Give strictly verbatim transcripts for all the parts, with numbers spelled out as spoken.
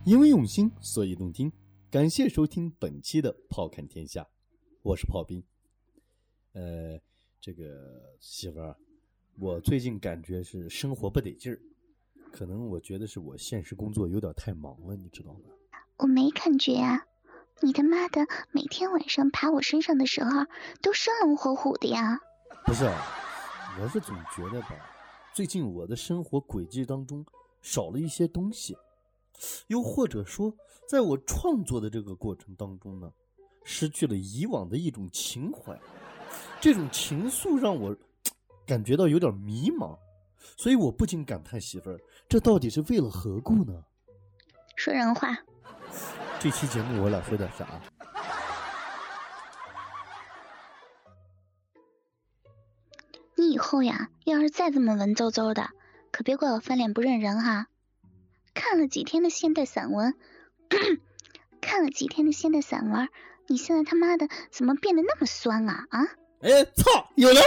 因为用心，所以动听。感谢收听本期的炮看天下，我是炮兵。呃，这个媳妇儿，我最近感觉是生活不得劲儿，可能我觉得是我现实工作有点太忙了，你知道吗？ 我没感觉啊，你他妈的每天晚上爬我身上的时候都生龙活虎的呀。 不是啊，我是总觉得吧，最近我的生活轨迹当中少了一些东西，又或者说在我创作的这个过程当中呢，失去了以往的一种情怀，这种情愫让我感觉到有点迷茫，所以我不禁感叹，媳妇儿，这到底是为了何故呢？ 说人话。 这期节目我俩说点啥？ 你以后呀，要是再这么文绉绉的，可别怪我翻脸不认人哈。看了几天的现代散文，看了几天的现代散文，你现在他妈的怎么变得那么酸啊啊！ 哎，操，有人！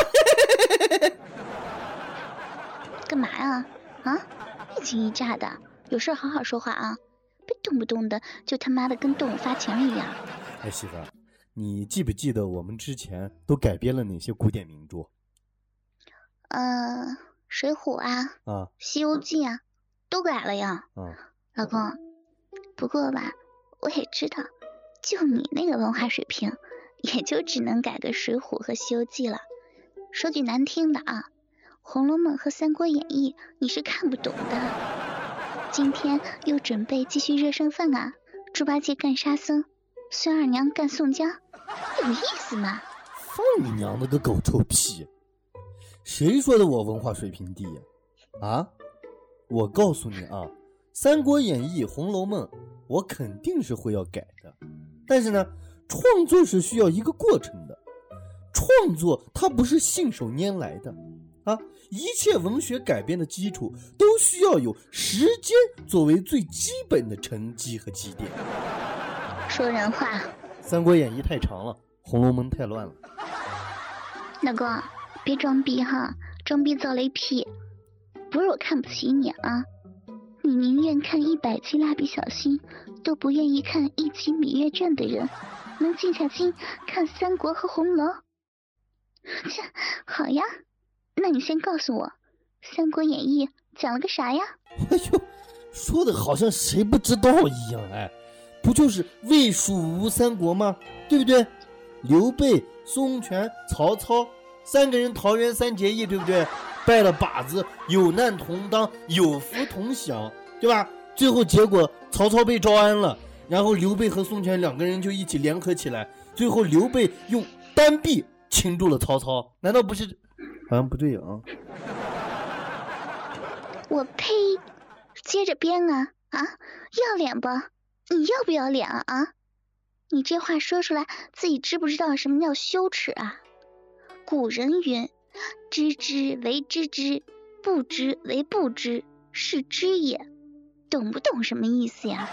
干嘛呀？啊，一惊一乍的，有事好好说话啊，别动不动的就他妈的跟动物发情一样。 哎，媳妇儿，你记不记得我们之前都改编了哪些古典名著？ 呃，水浒啊， 啊， 西游记啊，都改了呀。 啊， 老公，不过吧，我也知道，就你那个文化水平，也就只能改个水浒和西游记了。说句难听的啊，红楼梦和三国演义你是看不懂的。今天又准备继续热身饭啊，猪八戒干沙僧，孙二娘干宋江，有意思吗？ 放你娘的个狗臭屁！谁说的我文化水平低呀？啊，我告诉你啊，《三国演义》《红楼梦》我肯定是会要改的，但是呢，创作是需要一个过程的，创作它不是信手拈来的啊！一切文学改编的基础都需要有时间作为最基本的沉积和积淀。 说人话。 《三国演义》太长了，《红楼梦》太乱了。 老公，别装逼哈，装逼造雷屁。不是我看不起你啊，你宁愿看一百集蜡笔小新，都不愿意看一集芈月传的人，能静下心看三国和红楼？这好呀，那你先告诉我，《三国演义》讲了个啥呀？ 哎呦，说的好像谁不知道一样，哎，不就是魏蜀吴三国吗？对不对？刘备、孙权、曹操三个人桃园三结义，对不对？拜了把子，有难同当，有福同享，对吧？最后结果曹操被招安了，然后刘备和孙权两个人就一起联合起来，最后刘备用单臂擒住了曹操，难道不是？好像不对啊！ 我呸！接着编啊啊！要脸不？你要不要脸啊啊？你这话说出来，自己知不知道什么叫羞耻啊？古人云：知之为知之，不知为不知，是知也。懂不懂什么意思呀？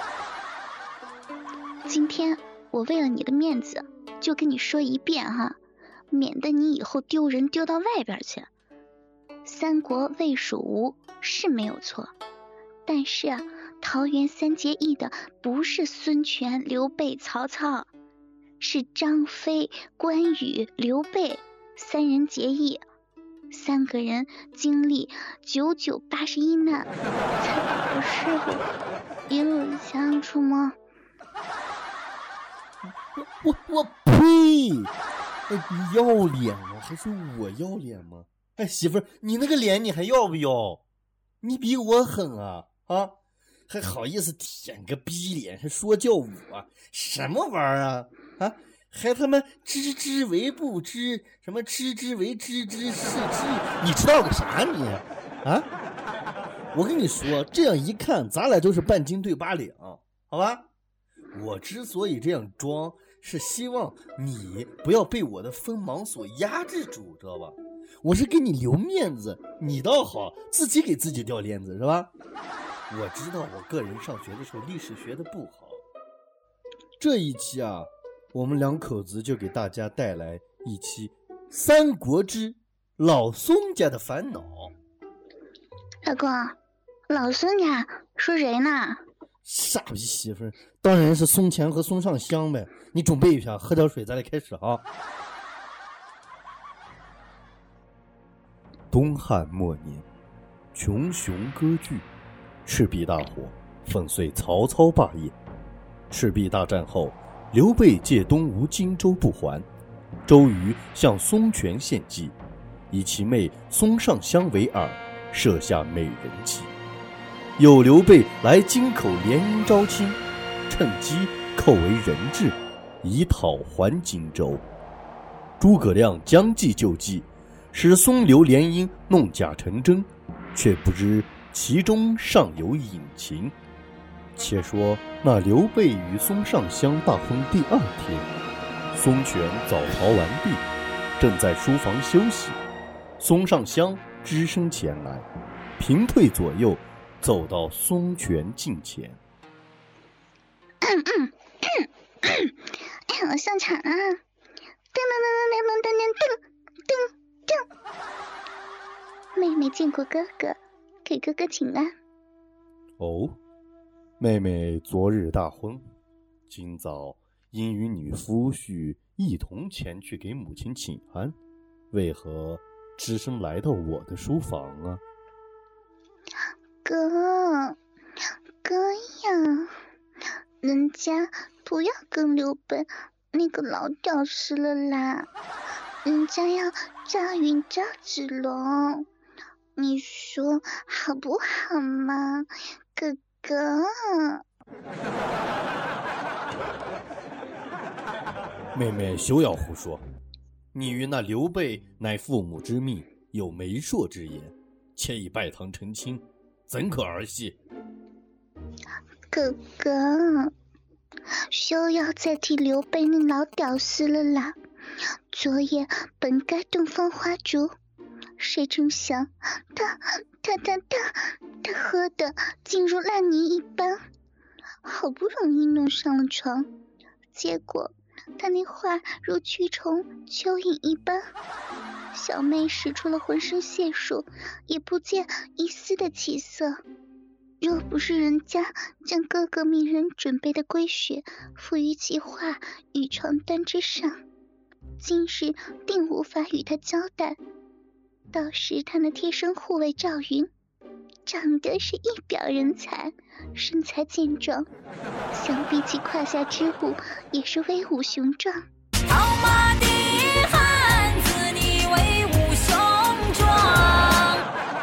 今天我为了你的面子，就跟你说一遍哈，免得你以后丢人丢到外边去。三国魏蜀吴是没有错，但是啊，桃园三结义的不是孙权、刘备、曹操，是张飞、关羽、刘备三人结义，三个人经历九九八十一难，才保着师傅一路相处吗？ 我我呸！哎，你要脸吗？还是我要脸吗？哎，媳妇儿，你那个脸你还要不要？你比我狠啊啊！还好意思舔个逼脸，还说叫我什么玩意儿啊啊！还他妈知之为不知，什么知之为知之是知，你知道个啥你啊？我跟你说，这样一看，咱俩就是半斤对八两，好吧？我之所以这样装，是希望你不要被我的锋芒所压制住，知道吧？我是给你留面子，你倒好，自己给自己掉链子是吧？我知道我个人上学的时候历史学的不好，这一期啊，我们两口子就给大家带来一期《三国之老孙家的烦恼》。 老公，老孙家说谁呢？ 傻逼媳妇儿，当然是宋乾和宋尚香呗。你准备一下，喝点水，咱来开始啊。东汉末年，穷雄割据，赤壁大火粉碎曹操霸业。赤壁大战后，刘备借东吴荆州不还，周瑜向孙权献计，以其妹孙尚香为饵，设下美人计。有刘备来京口联营招亲，趁机扣为人质，以讨还荆州。诸葛亮将计就计，使孙刘联姻弄假成真，却不知其中尚有隐情。且说那刘备与孙尚香大婚第二天，孙权早逃完毕，正在书房休息，孙尚香只身前来，平退左右，走到孙权近前。 嗯嗯嗯嗯，哎，我上场啊！噔噔噔噔噔噔噔噔噔。妹妹见过哥哥，给哥哥请安。 哦，妹妹昨日大婚，今早因与女夫婿一同前去给母亲请安，为何只身来到我的书房啊？ 哥，哥呀，人家不要跟刘备那个老屌丝了啦，人家要赵云赵子龙，你说好不好嘛，哥哥？ 妹妹休要胡说，你与那刘备乃父母之命，有媒妁之言，且已拜堂成亲，怎可儿戏？ 哥哥，休要再提刘备那老屌丝了啦！昨夜本该洞房花烛，谁成想他他他他他喝得竟如烂泥一般，好不容易弄上了床，结果他那话如蛆虫蚯蚓一般，小妹使出了浑身解数，也不见一丝的起色。若不是人家将哥哥命人准备的龟血附于其画与床单之上，今日定无法与他交代。到时他那贴身护卫赵云，长得是一表人才，身材健壮，相比起胯下之物，也是威武雄壮。 套马的汉子，你威武雄壮。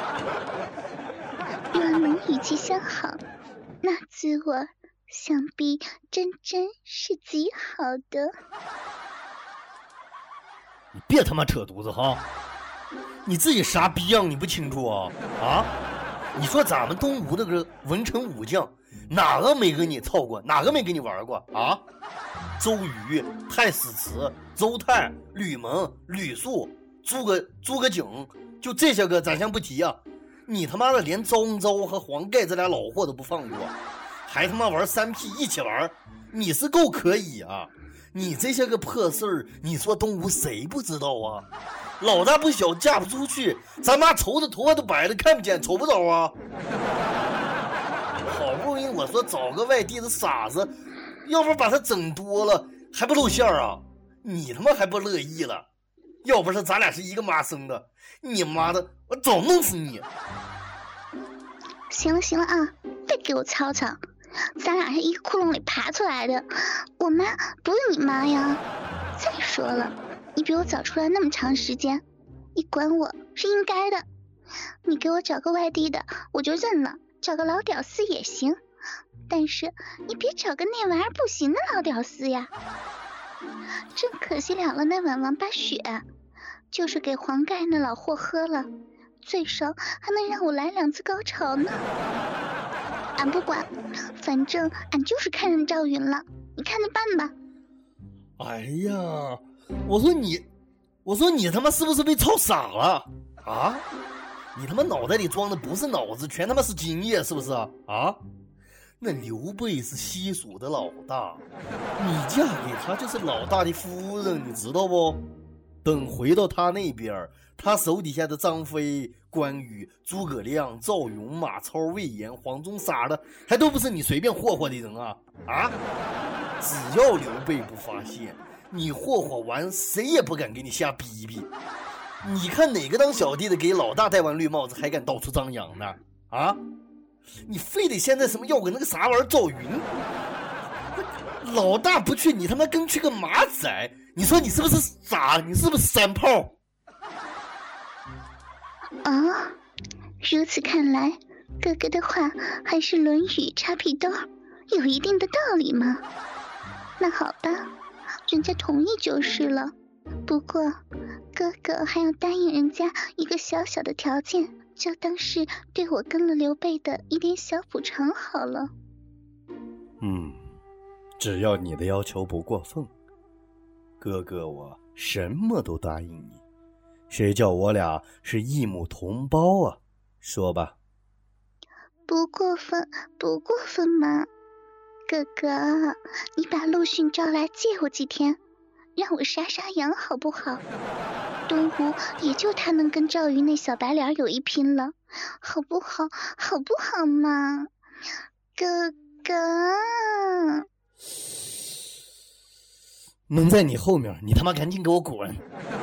若能与其相好，那滋味想必真真是极好的。 你别他妈扯犊子哈！你自己啥逼样你不清楚啊？啊！你说咱们东吴那个文臣武将，哪个没跟你凑过？哪个没跟你玩过啊？周瑜、太史慈、周泰、吕蒙、吕肃、诸葛诸葛瑾，就这些个咱先不提啊。你他妈的连赵恩昭和黄盖这俩老货都不放过，还他妈玩三 P 一起玩，你是够可以啊！你这些个破事儿，你说东吴谁不知道啊？老大不小嫁不出去，咱妈愁的头发都白了，看不见瞅不着啊！好不容易我说找个外地的傻子，要不把他整多了还不露馅啊？你他妈还不乐意了？要不是咱俩是一个妈生的，你妈的我早弄死你！ 行了行了啊，别给我吵吵，咱俩是一个窟窿里爬出来的，我妈不是你妈呀。再说了，你比我早出来那么长时间，你管我是应该的。你给我找个外地的我就认了，找个老屌丝也行，但是你别找个那玩意儿不行的老屌丝呀。真可惜了了那碗王八血，就是给黄盖那老货喝了，最少还能让我来两次高潮呢。俺不管，反正俺就是看上赵云了，你看着办吧。 哎呀，我说你，我说你他妈是不是被操傻了啊？你他妈脑袋里装的不是脑子，全他妈是精液，是不是啊？啊？那刘备是西蜀的老大，你嫁给他就是老大的夫人，你知道不？等回到他那边， 他手底下的张飞、关羽、诸葛亮、赵勇、马超、魏延、黄忠啥的，还都不是你随便霍霍的人啊！啊！只要刘备不发现，你霍霍完，谁也不敢给你下逼逼。你看哪个当小弟的给老大戴完绿帽子，还敢到处张扬呢？啊！你非得现在什么要个那个啥玩意儿赵云？老大不去，你他妈跟去个马仔，你说你是不是傻？你是不是三炮？ 哦，如此看来，哥哥的话还是《论语》插屁兜，有一定的道理吗？那好吧，人家同意就是了。不过，哥哥还要答应人家一个小小的条件，就当是对我跟了刘备的一点小补偿好了。 嗯，只要你的要求不过分，哥哥我什么都答应你。谁叫我俩是异母同胞啊？说吧。 不过分，不过分嘛。哥哥，你把陆逊招来借我几天，让我杀杀羊好不好？东吴也就他能跟赵云那小白脸有一拼了，好不好？好不好嘛？哥哥， 能在你后面，你他妈赶紧给我滚！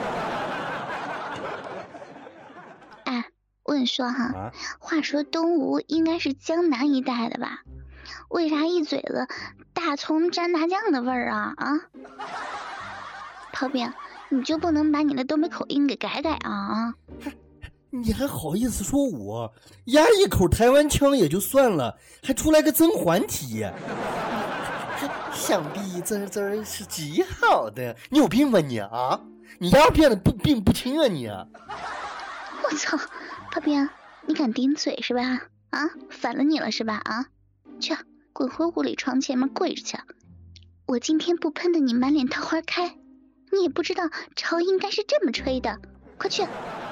哎，问说哈， 啊、 话说东吴应该是江南一带的吧？为啥一嘴子大葱蘸大酱的味儿啊啊！炮兵，你就不能把你的东北口音给改改啊？ 你还好意思说我压一口台湾腔也就算了，还出来个甄嬛体，想必这这是极好的。你有病吧你啊？你压变得不病不轻啊你啊！ 我操，炮兵，你敢顶嘴是吧？啊，反了你了是吧？啊，去滚回屋里床前面跪着去！我今天不喷的你满脸桃花开，你也不知道潮应该是这么吹的，快去！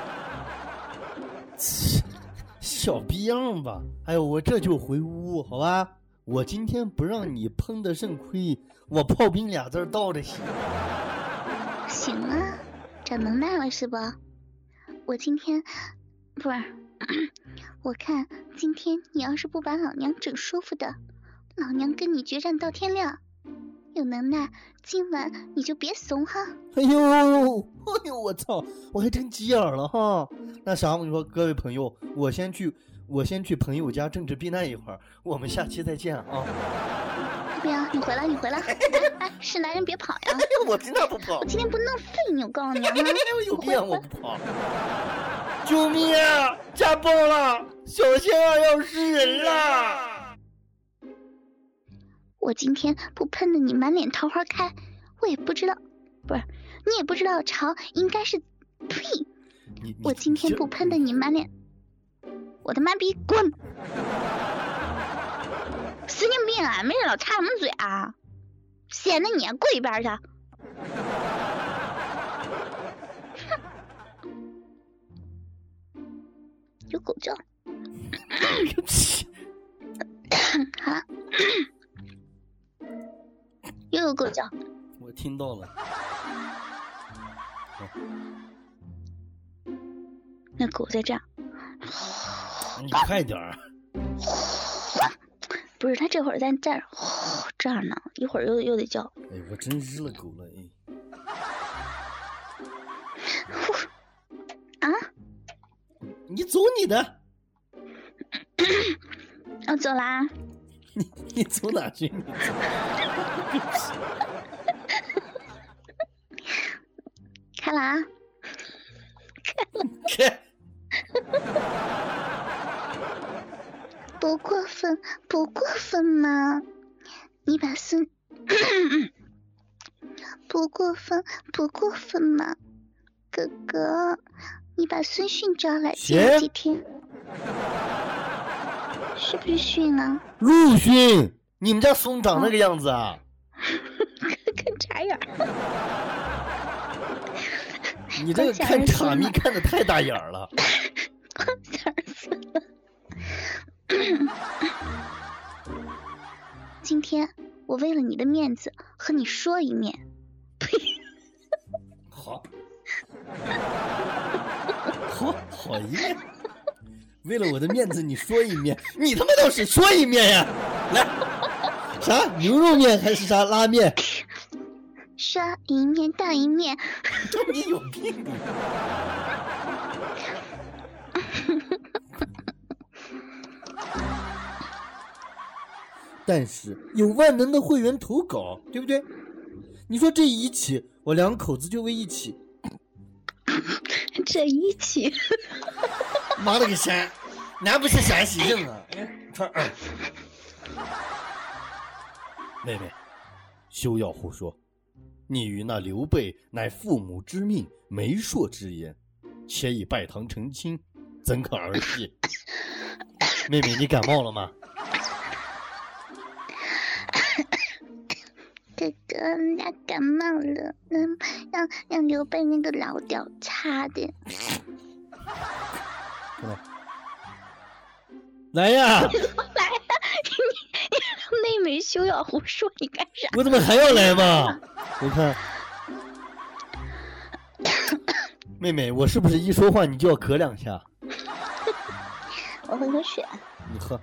小逼样吧！哎呦，我这就回屋，好吧？我今天不让你喷得肾亏，我炮兵俩字倒着写。 行啊，长能耐了是吧？我今天不是，我看今天你要是不把老娘整舒服的，老娘跟你决战到天亮。有能耐，今晚你就别怂哈！ 哎呦，哎呦，我操，我还真急眼了哈。那啥，我跟你说，各位朋友，我先去，我先去朋友家政治避难一会儿，我们下期再见啊！ 不要，你回来，你回来！哎哎，是男人别跑呀！ 哎呦，我今天不跑， 我今天不弄废你，我告诉你啊！ 我有病，我不跑！救命啊！家暴了，小仙儿要吃人了！ 我今天不喷的你满脸桃花开，我也不知道，不是你也不知道潮应该是，呸！我今天不喷的你满脸，我他妈逼滚！神经病啊！没事老插什么嘴啊？闲的你跪一边去！有狗叫。好。又有狗叫， 我听到了。 那狗在这儿， 你快点儿。 不是，它这会儿在这儿这儿呢，一会儿又又得叫。 哎，我真日了狗了哎。啊？ 你走你的。 我走啦。 你你走哪去？你开了啊！ 开了。 不过分，不过分嘛！你把孙……不过分，不过分嘛！哥哥，你把孙训招来借几天？是不是训啊？ 陆训，你们家孙长那个样子啊？ 看茶眼儿。 你这个看茶迷看得太大眼了。 今天我为了你的面子和你说一面。 好。 跑一面。为了我的面子，你说一面，你他妈倒是说一面呀！来，啥牛肉面还是啥拉面？ 说一面到一面。 你有病！但是有万能的会员投稿，对不对？你说这一起，我两口子就为一起。 这一起， 妈了个山，那不是陕西人啊！川二妹妹，休要胡说，你与那刘备乃父母之命，媒妁之言，且以拜堂成亲，怎可儿戏？妹妹，你感冒了吗？ 哥哥，他感冒了，让让让刘备那个老屌擦的。 来呀！ 来呀！你你妹妹休要胡说，你干啥？ 我怎么还要来嘛？我看，妹妹，我是不是一说话你就要咳两下？ 我喝口水。 你喝。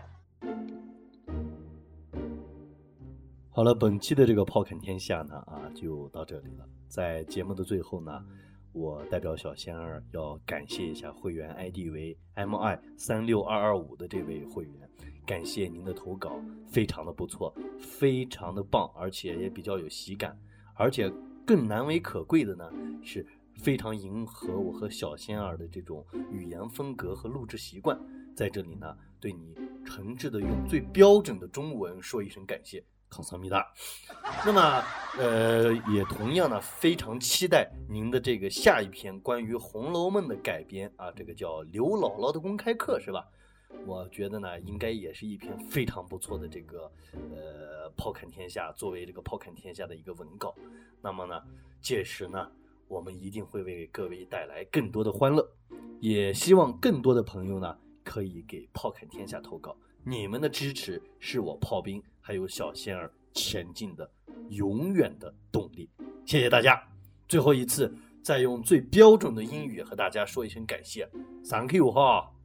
好了，本期的这个炮侃天下呢啊就到这里了。在节目的最后呢，我代表小仙儿要感谢一下会员 I D 为 M I 三六二二五的这位会员，感谢您的投稿，非常的不错，非常的棒，而且也比较有喜感，而且更难为可贵的呢是非常迎合我和小仙儿的这种语言风格和录制习惯，在这里呢对你诚挚的用最标准的中文说一声感谢。康桑米达。那么呃也同样呢非常期待您的这个下一篇关于《红楼梦》的改编啊，这个叫刘姥姥的公开课是吧？我觉得呢应该也是一篇非常不错的这个呃炮侃天下作为这个炮侃天下的一个文稿。那么呢届时呢我们一定会为各位带来更多的欢乐，也希望更多的朋友呢可以给炮侃天下投稿，你们的支持是我炮兵还有小仙儿前进的永远的动力，谢谢大家。最后一次再用最标准的英语和大家说一声感谢 Thank you 哈。